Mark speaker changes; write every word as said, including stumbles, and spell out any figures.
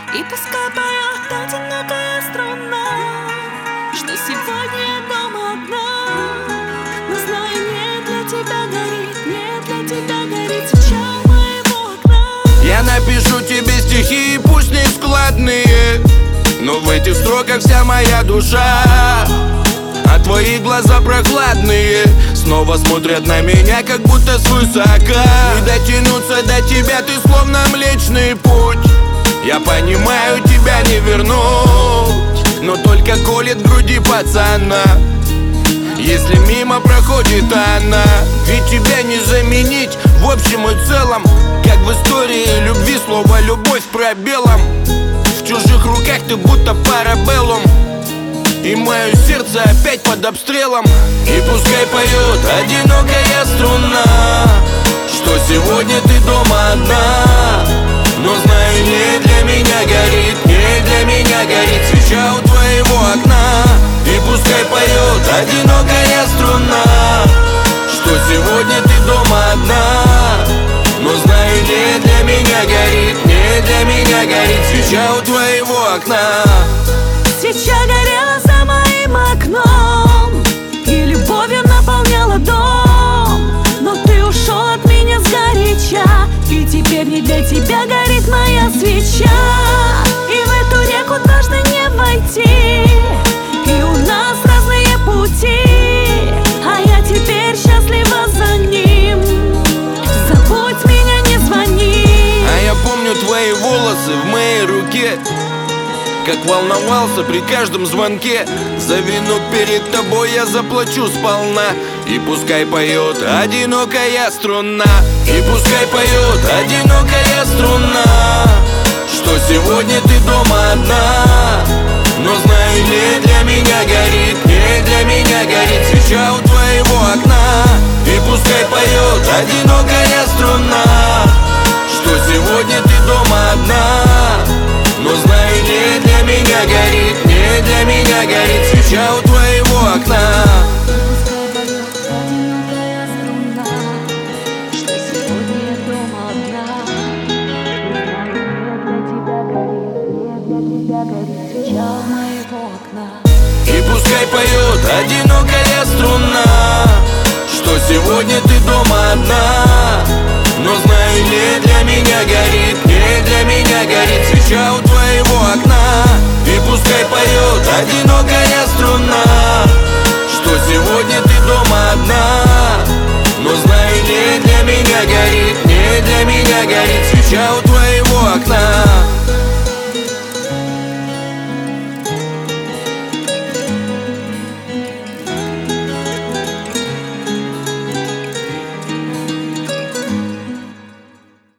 Speaker 1: И пускай поет одинокая струна, что сегодня я дома одна. Но знаю, не для тебя горит, не для тебя горит свеча у моего окна.
Speaker 2: Я напишу тебе стихи, пусть не складные, но в этих строках вся моя душа. А твои глаза прохладные снова смотрят на меня, как будто свысока. И дотянуться до тебя ты словно Млечный Путь. Я понимаю, тебя не вернуть, но только колет в груди пацана, если мимо проходит она. Ведь тебя не заменить в общем и целом, как в истории любви слово «любовь» пробелом. В чужих руках ты будто парабеллум, и мое сердце опять под обстрелом. И пускай поет одинокая струна, что сегодня ты дома одна. Но знаю, не для меня горит, не для меня горит свеча у твоего окна. И пускай поет одинокая струна, что сегодня ты дома одна. Но знаю, не для меня горит, не для меня горит свеча у твоего окна.
Speaker 1: Свеча горела за моим окном, и любовью наполняла дом. Но ты ушел от меня сгоряча, и теперь не для тебя горит моя свеча. И в эту реку дважды не войти, и у нас разные пути, а я теперь счастлива за ним. Забудь меня, не звони.
Speaker 2: А я помню твои волосы в моей руке, как волновался при каждом звонке. За вину перед тобой я заплачу сполна. И пускай поет одинокая струна, и пускай поет одинокая струна, что сегодня ты дома одна. Но знаю, не для меня горит, не для меня горит свеча у твоего окна. И пускай поет одинокая струна, что сегодня ты дома одна. Но знаю, не для меня горит, не для меня горит свеча у твоего окна. И пускай поет одинокая струна, что сегодня ты дома одна. Но знаю, не для меня горит, не для меня горит свеча у твоего окна. И пускай поет одинокая струна, что сегодня ты дома одна. Но знаю, не для меня горит, не для меня горит свеча у твоего окна.